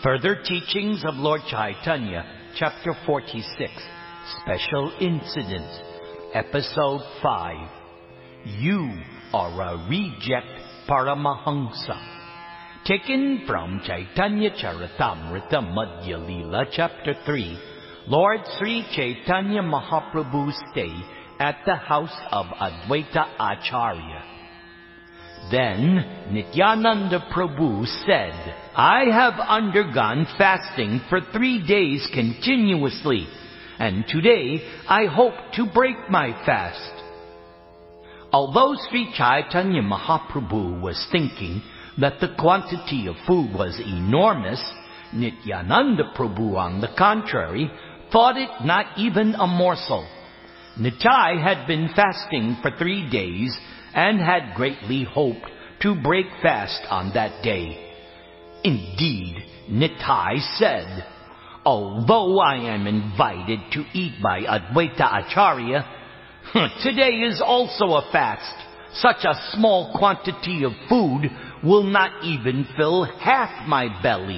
Further Teachings of Lord Chaitanya, Chapter 46, Special Incident, Episode 5. You are a reject Paramahamsa. Taken from Chaitanya Charitamrita Madhya Leela, Chapter 3, Lord Sri Chaitanya Mahaprabhu's stay at the house of Advaita Acharya. Then Nityananda Prabhu said, I have undergone fasting for 3 days continuously, and today I hope to break my fast. Although Sri Chaitanya Mahaprabhu was thinking that the quantity of food was enormous, Nityananda Prabhu, on the contrary, thought it not even a morsel. Nitai had been fasting for 3 days and had greatly hoped to break fast on that day. Indeed, Nitai said, although I am invited to eat by Advaita Acharya, today is also a fast. Such a small quantity of food will not even fill half my belly.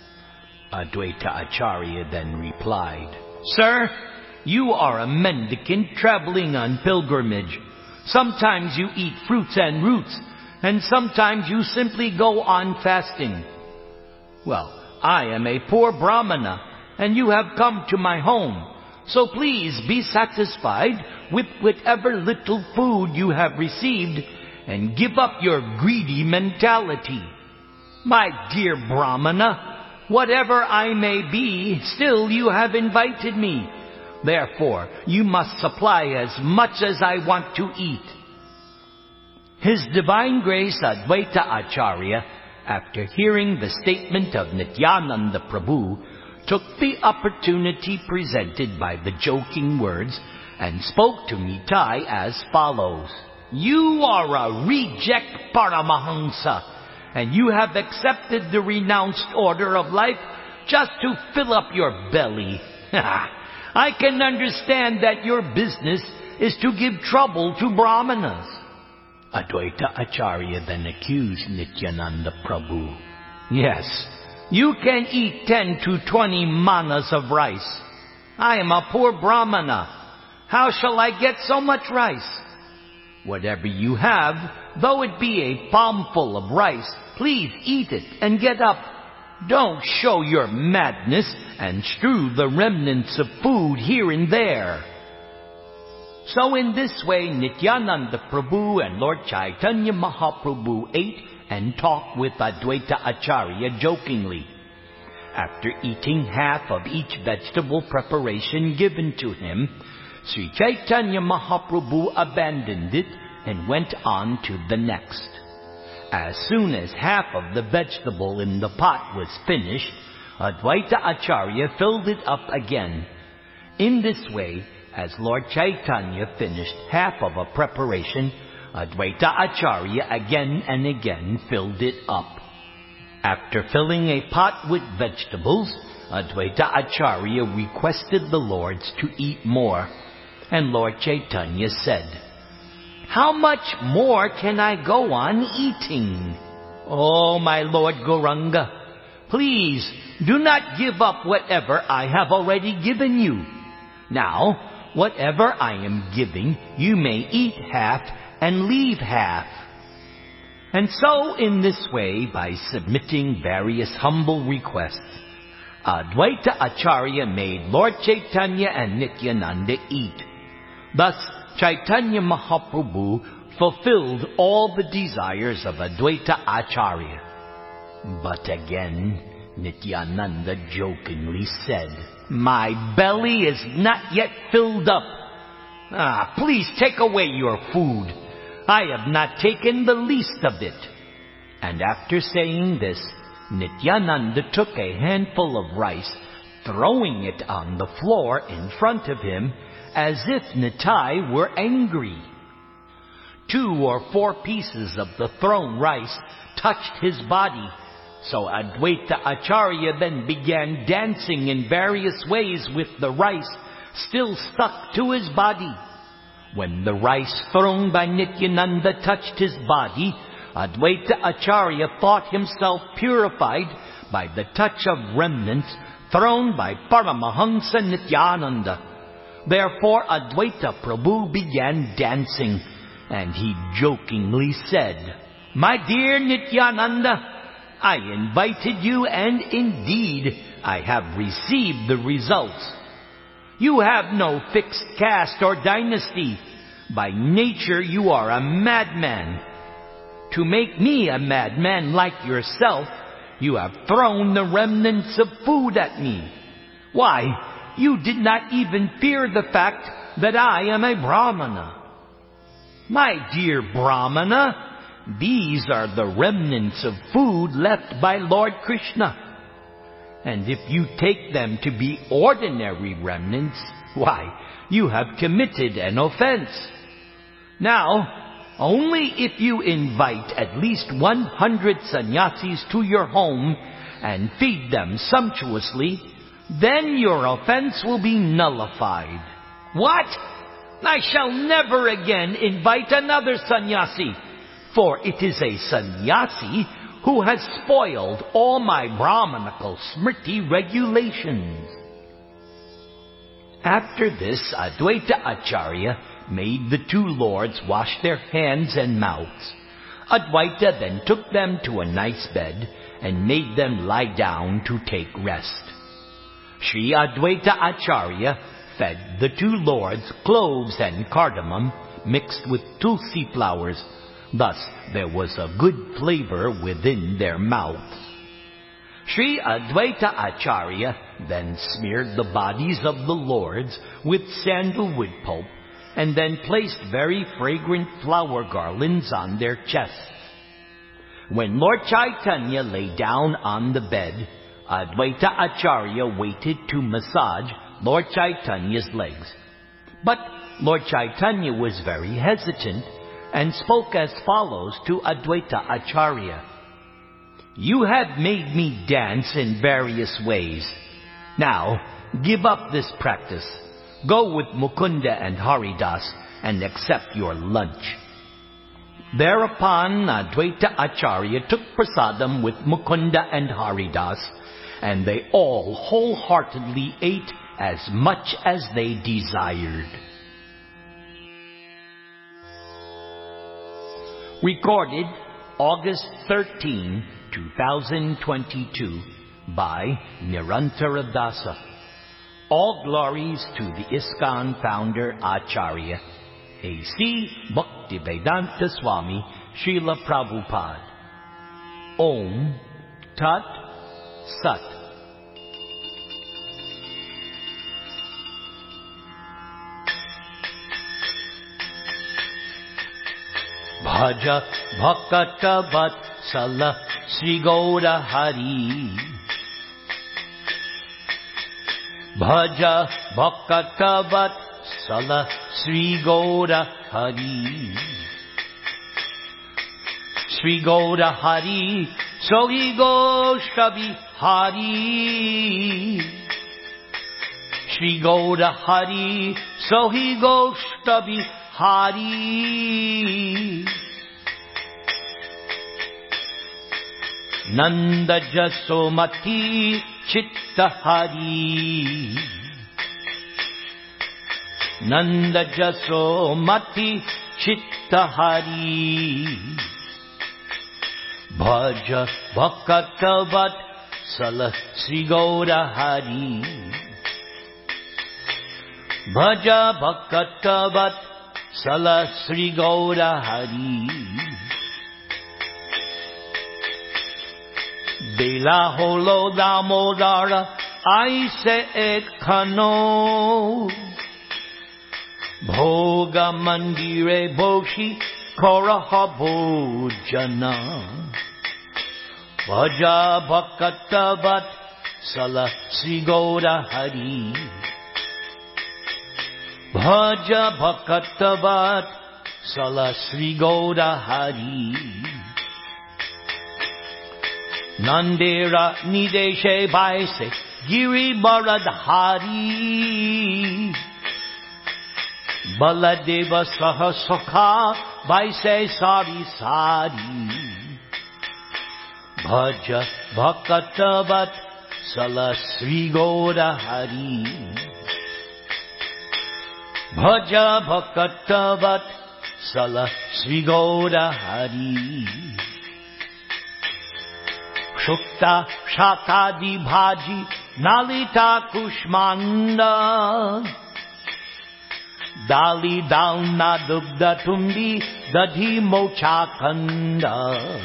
Advaita Acharya then replied, Sir, you are a mendicant traveling on pilgrimage. Sometimes you eat fruits and roots, and sometimes you simply go on fasting. Well, I am a poor Brahmana, and you have come to my home, so please be satisfied with whatever little food you have received, and give up your greedy mentality. My dear Brahmana, whatever I may be, still you have invited me. Therefore, you must supply as much as I want to eat. His Divine Grace Advaita Acharya, after hearing the statement of Nityananda Prabhu, took the opportunity presented by the joking words and spoke to Nitai as follows. You are a reject Paramahamsa, and you have accepted the renounced order of life just to fill up your belly. I can understand that your business is to give trouble to Brahmanas. Advaita Acharya then accused Nityananda Prabhu. Yes, you can eat 10 to 20 manas of rice. I am a poor Brahmana. How shall I get so much rice? Whatever you have, though it be a palmful of rice, please eat it and get up. Don't show your madness and strew the remnants of food here and there. So in this way, Nityananda Prabhu and Lord Chaitanya Mahaprabhu ate and talked with Advaita Acharya jokingly. After eating half of each vegetable preparation given to him, Sri Chaitanya Mahaprabhu abandoned it and went on to the next. As soon as half of the vegetable in the pot was finished, Advaita Acharya filled it up again. In this way, as Lord Chaitanya finished half of a preparation, Advaita Acharya again and again filled it up. After filling a pot with vegetables, Advaita Acharya requested the Lords to eat more, and Lord Chaitanya said, How much more can I go on eating? Oh, my Lord Gauranga, please do not give up whatever I have already given you. Now, whatever I am giving, you may eat half and leave half. And so, in this way, by submitting various humble requests, Advaita Acharya made Lord Chaitanya and Nityananda eat. Thus, Chaitanya Mahaprabhu fulfilled all the desires of Advaita Acharya. But again, Nityananda jokingly said, My belly is not yet filled up. Please take away your food. I have not taken the least of it. And after saying this, Nityananda took a handful of rice, throwing it on the floor in front of him, as if Nitai were angry. 2 or 4 pieces of the thrown rice touched his body, so Advaita Acharya then began dancing in various ways with the rice still stuck to his body. When the rice thrown by Nityananda touched his body, Advaita Acharya thought himself purified by the touch of remnants thrown by Paramahamsa Nityananda. Therefore Advaita Prabhu began dancing, and he jokingly said, "My dear Nityananda, I invited you, and indeed I have received the results. You have no fixed caste or dynasty. By nature you are a madman. To make me a madman like yourself, you have thrown the remnants of food at me. Why, you did not even fear the fact that I am a Brahmana. My dear Brahmana, these are the remnants of food left by Lord Krishna. And if you take them to be ordinary remnants, why, you have committed an offense. Now, only if you invite at least 100 sannyasis to your home and feed them sumptuously, then your offense will be nullified." "What? I shall never again invite another sannyasi, for it is a sannyasi who has spoiled all my Brahmanical Smriti regulations." After this, Advaita Acharya made the two lords wash their hands and mouths. Advaita then took them to a nice bed and made them lie down to take rest. Sri Advaita Acharya fed the two lords cloves and cardamom mixed with tulsi flowers. Thus there was a good flavor within their mouths. Sri Advaita Acharya then smeared the bodies of the lords with sandalwood pulp and then placed very fragrant flower garlands on their chests. When Lord Chaitanya lay down on the bed, Advaita Acharya waited to massage Lord Chaitanya's legs. But Lord Chaitanya was very hesitant and spoke as follows to Advaita Acharya. "You have made me dance in various ways. Now, give up this practice. Go with Mukunda and Haridas and accept your lunch." Thereupon Advaita Acharya took prasadam with Mukunda and Haridas, and they all wholeheartedly ate as much as they desired. Recorded August 13, 2022 by Nirantara Dasa. All glories to the ISKCON founder Acharya, A.C. Bhaktivedanta Swami Srila Prabhupada. Om Tat Sat. Bhaja Bhakata Vatsala Sri Gaura Hari. Bhaja Bhakata Vatsala Sri Gaura Hari. Sri Gaura Hari Sohi Goshavi Hari. Sri Gaura Hari Sohi Goshavi Hari. Nanda Jasomati Chitta Hari. Nanda Jasomati Chitta Hari. Bhaja Bhakata Vatsala Sri Gaura Hari. Bhaja Bhakata Vatsala Sri Gaura Hari. Bela Holo Damodara Aise Ekano. Bhoga Mandire Boshi Koraha Bhojana. Bhaja Bhakata Vatsala Sri Gaura Hari. Bhaja Bhakata Vatsala Sri Gaura Hari. Nandera Nideshe Baise Giri Baradhari. Baladeva Sahasokha Baise Sari Sari. Bhaja Bhakatavat Sala Sri Gaura Hari. Bhaja Bhakatavat Sala Sri Gaura Hari. Shukta Shakadi Bhaji Nalita Kushmanda Dali Dalna Dugda Tundi Dadhi Mochakanda.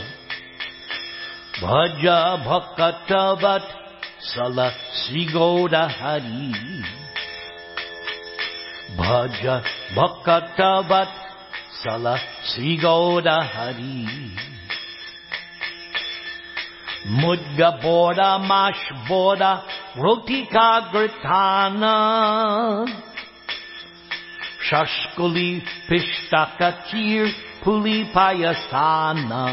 Bhaja Bhakatavat Sala Sri Gaura Hari. Bhaja Bhakatavat Sala Sri Gaura Hari. Mudga Boda Mash Boda Rotika Gritana Shashkuli Pishtaka Kir Puli Payasana.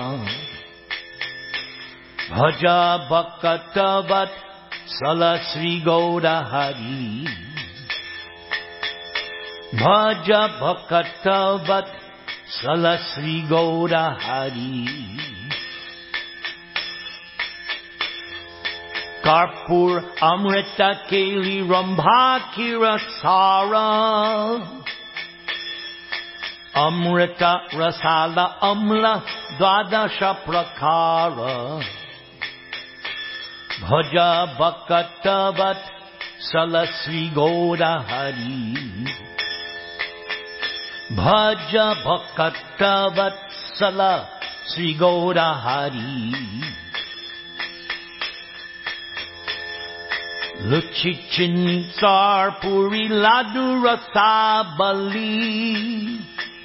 Bhaja Bhakatavat Sala Sri Gaura Hari. Bhaja Bhakatavat Sala Sri Gaura Hari. Karpur Amrita Keli Rambha Kirasara. Amrita Rasala Amla Dvadasha Prakara. Bhaja Bhakatavat Sala Sri Gaura Hari. Bhaja Bhakatavat Sala Sri Gaura Hari. Luchichin Tsar Puri Ladu Rasabali.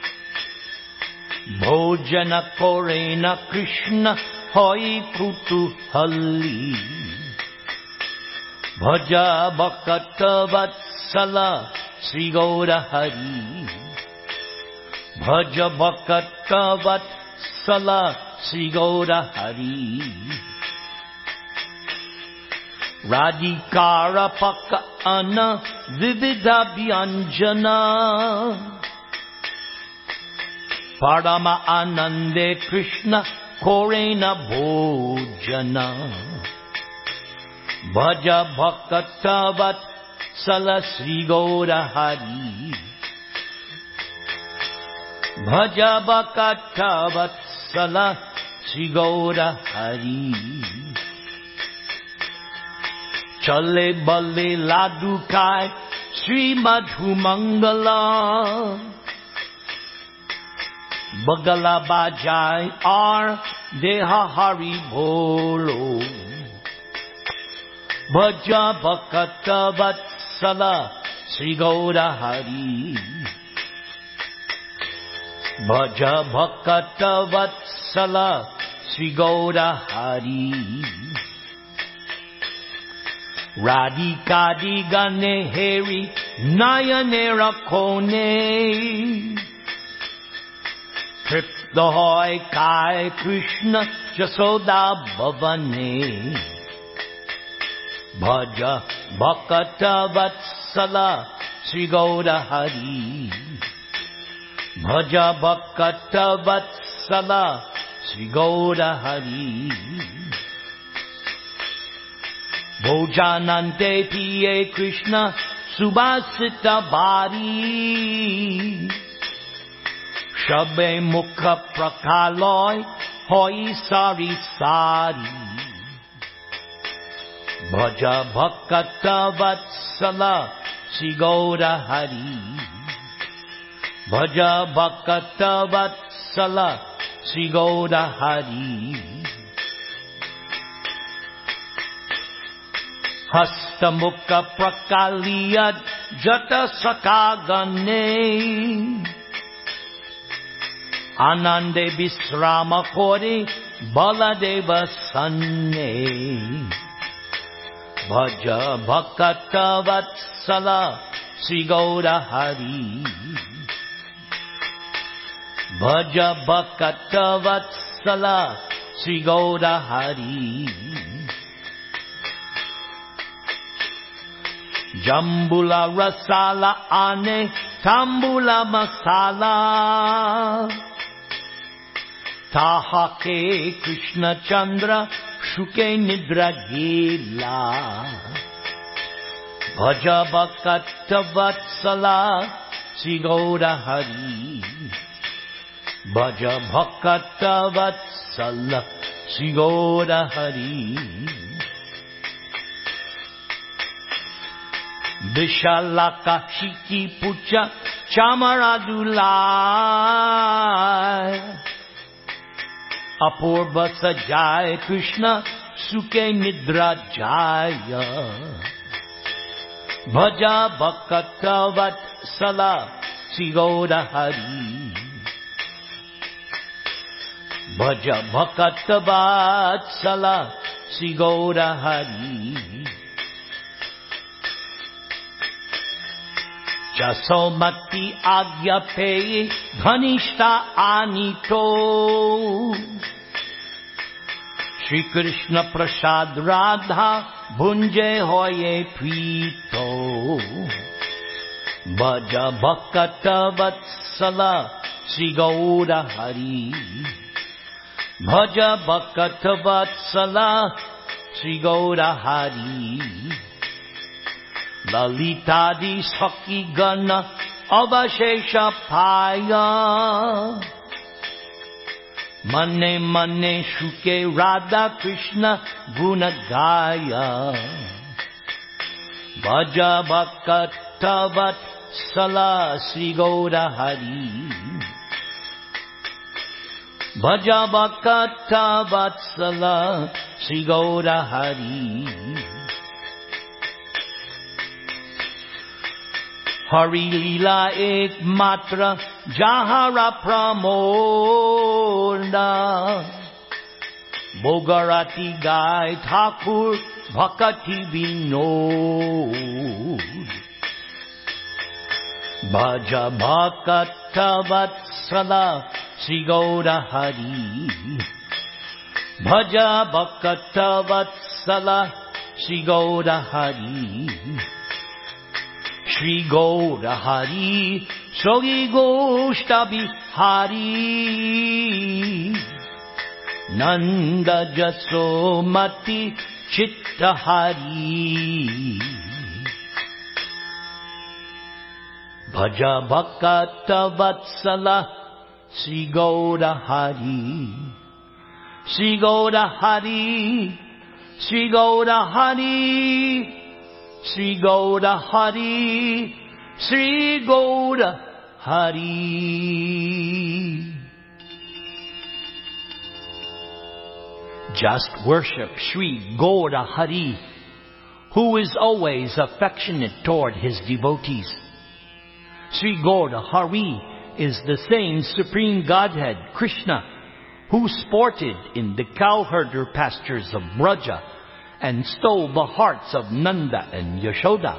Bhojana Korena Krishna Hoi Kutuhali. Bhaja Bhakatavat Sala Sri Gaura Hari. Bhaja Bhakatavat Sala Sri Gaura Hari. Radhikara Paka Ana Vividha Vyanjana. Parama Anande Krishna Korena Bhojana. Bhaja Bhakatavat Sala Sri Gaura Hari. Bhaja Bhakatavat Sala Sri Gaura Hari. Chale Bale Ladu Kai Sri Madhu Mangala. Bagala Bajai Ar Deha Hari Bolo. Bhaja Bhakatavat Sala Sri Gaura Hari. Bhaja Bhakatavat Sala Sri Gaura Hari. Radhikadi Gane Heri Nayanera Kone. Triptahoi Kai Krishna Jasoda Bhavane. Bhaja Bhakatavat Sala Sri Gaura Hari. Bhaja Bhakatavat Sala Sri Gaura Hari. Bhojanante Piye Krishna Subhasita Bari. Shabe Mukha Prakaloy Hoi Sari Sari. Bhaja Bhakatavat Sala Sri Gaura Hari. Bhaja Bhakatavat Sala Sri Gaura Hari. Hasta Mukha Prakaliyad Jata Sakagane. Anande Visrama Kori Baladeva Sanne. Bhaja Bhakatavat Sala Sri Gaura Hari. Bhaja Bhakatavat Sala Sri Gaura Hari. Jambula Rasala Ane Tambula Masala. Tahake Krishna Chandra Shuke Nidra Gela. Bhaja Bhakta Vatsala Sri Gaura Hari. Bhaja Bhakta Vatsala Sri Gaura Hari. Vishalaka Shiki Pucha Chamaradulai. Apurva Sajai Krishna Suke Nidra Jaya. Bhaja Bhakta Vatsala Sri Gaura Hari. Bhaja Bhakta Vatsala Sri Gaura Hari. Jasomati Agyape Ghanishta Anito. Shri Krishna Prasad Radha Bhunje Hoye Prito. Bhaja Bhakta Vatsala Sri Gaura Hari. Bhaja Bhakta Vatsala Sri Gaura Hari. Lalitadi Sakhi Gana Avashesha Paya. Mane Mane Shuke Radha Krishna Gunagaya. Bhaja Bhakta Vatsala Sri Gaura Hari. Bhaja Bhakta Vatsala Sri Gaura Hari. Hari Lila Ek Matra Jahara Pramoda. Bogarati Gai Thakur Bhakati Vinod. Bhaja Bhakta Vatsala Sri Gaura Hari. Bhaja Bhakta Vatsala Sri Gaura Hari. Shri Gaura Hari, Shri Goshta Bihari. Nanda Jasomati Chitta Hari. Bhaja Bhakta Vatsala Sri Gaura Hari. Sri Gaura Hari, Sri Gaura Hari. Sri Gaura Hari, Sri Gaura Hari. Just worship Sri Gaura Hari, who is always affectionate toward his devotees. Sri Gaura Hari is the same Supreme Godhead, Krishna, who sported in the cowherder pastures of Braja and stole the hearts of Nanda and Yashoda.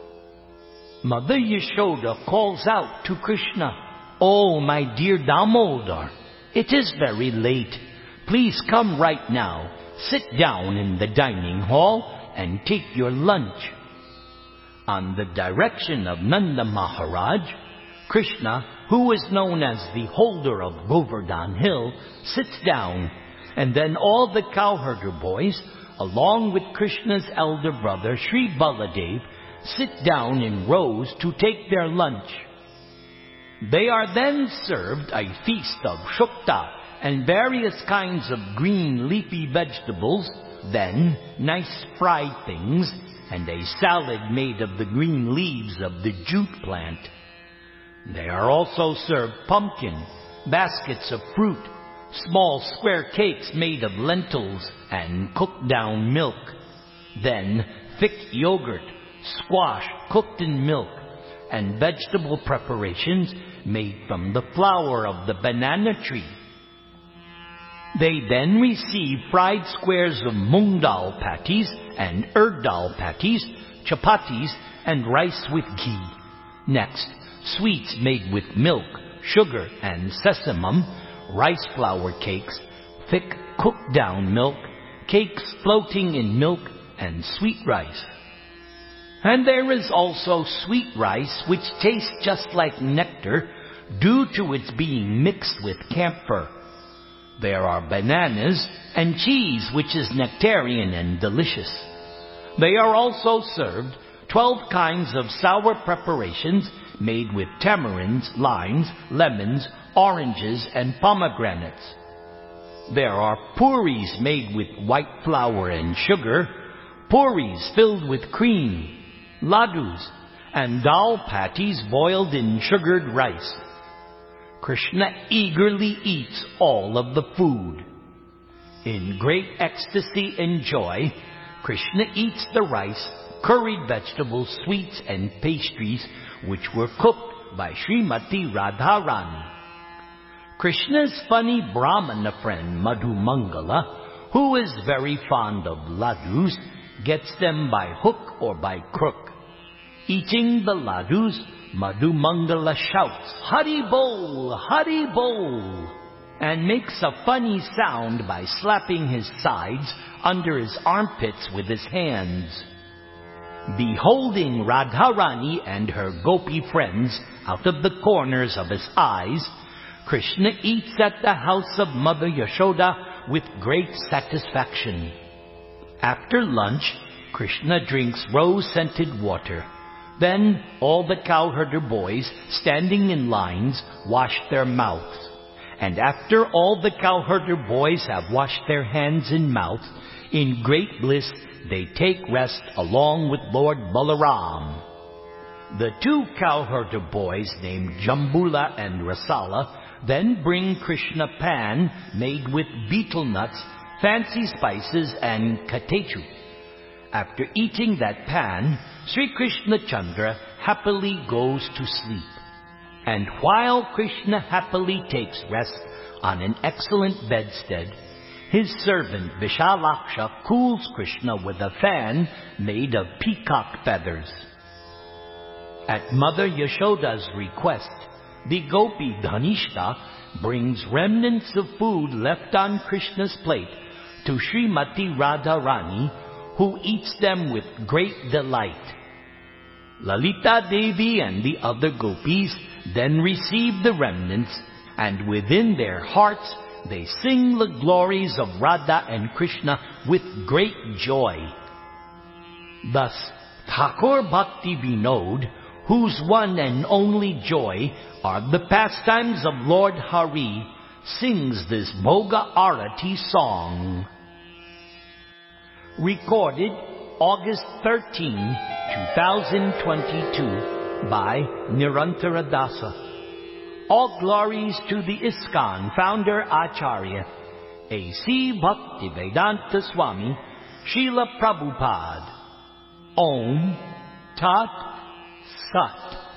Mother Yashoda calls out to Krishna, "Oh, my dear Damodar, it is very late. Please come right now, sit down in the dining hall and take your lunch." On the direction of Nanda Maharaj, Krishna, who is known as the holder of Govardhan Hill, sits down, and then all the cowherder boys, along with Krishna's elder brother Sri Baladev, sit down in rows to take their lunch. They are then served a feast of shukta and various kinds of green leafy vegetables, then nice fried things, and a salad made of the green leaves of the jute plant. They are also served pumpkin, baskets of fruit, small square cakes made of lentils and cooked down milk, then thick yogurt, squash cooked in milk, and vegetable preparations made from the flower of the banana tree. They then receive fried squares of moong dal patties and urd dal patties, chapatis, and rice with ghee. Next, sweets made with milk, sugar, and sesamum, rice flour cakes, thick cooked down milk, cakes floating in milk, and sweet rice. And there is also sweet rice, which tastes just like nectar due to its being mixed with camphor. There are bananas and cheese, which is nectarian and delicious. They are also served 12 kinds of sour preparations made with tamarinds, limes, lemons, oranges, and pomegranates. There are puris made with white flour and sugar, puris filled with cream, ladus, and dal patties boiled in sugared rice. Krishna eagerly eats all of the food. In great ecstasy and joy, Krishna eats the rice, curried vegetables, sweets, and pastries which were cooked by Srimati Radharani. Krishna's funny Brahmana friend Madhu Mangala, who is very fond of ladus, gets them by hook or by crook. Eating the ladus, Madhu Mangala shouts, "Hari Bol! Hari Bol!" and makes a funny sound by slapping his sides under his armpits with his hands. Beholding Radharani and her gopi friends out of the corners of his eyes, Krishna eats at the house of Mother Yashoda with great satisfaction. After lunch, Krishna drinks rose-scented water. Then all the cowherder boys, standing in lines, wash their mouths. And after all the cowherder boys have washed their hands and mouths, in great bliss they take rest along with Lord Balaram. The 2 cowherder boys named Jambula and Rasala then bring Krishna pan made with betel nuts, fancy spices, and katechu. After eating that pan, Sri Krishna Chandra happily goes to sleep. And while Krishna happily takes rest on an excellent bedstead, his servant Vishalaksha cools Krishna with a fan made of peacock feathers. At Mother Yashoda's request, the gopi Dhanishta brings remnants of food left on Krishna's plate to Srimati Radharani, who eats them with great delight. Lalita Devi and the other gopis then receive the remnants, and within their hearts they sing the glories of Radha and Krishna with great joy. Thus, Thakur Bhakti Vinod, whose one and only joy are the pastimes of Lord Hari, sings this Bhoga Arati song. Recorded August 13, 2022 by Nirantara Dasa. All glories to the ISKCON founder Acharya, A.C. Bhaktivedanta Swami, Srila Prabhupada. Om Tat Sat.